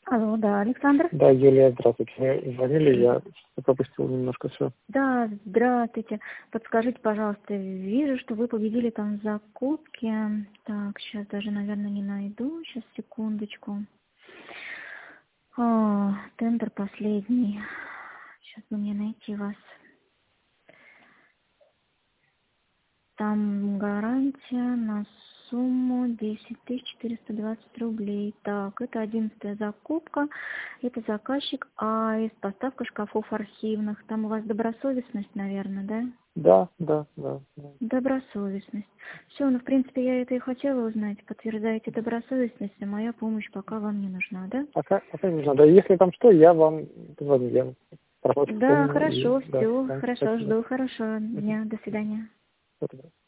Алло, да, Александр? Да, Юлия, здравствуйте. Звонили, я пропустил немножко все. Да, здравствуйте. Подскажите, пожалуйста, вижу, что вы победили там в закупке. Так, сейчас даже, наверное, не найду. Сейчас, секундочку. Тендер последний. Сейчас бы мне найти вас. Там гарантия на сумму 10 420 рублей. Так, это 11-я закупка. Это заказчик АИС, поставка шкафов архивных. Там у вас добросовестность, наверное, да? Да. Добросовестность. Все, ну, в принципе, я это и хотела узнать. Подтверждаете добросовестность, а моя помощь пока вам не нужна, да? Пока не нужно. Да, если там что, я вам позвоню. Я Да, помню. хорошо, Да, все, хорошо, спасибо. жду, хорошего дня, до свидания. Спасибо.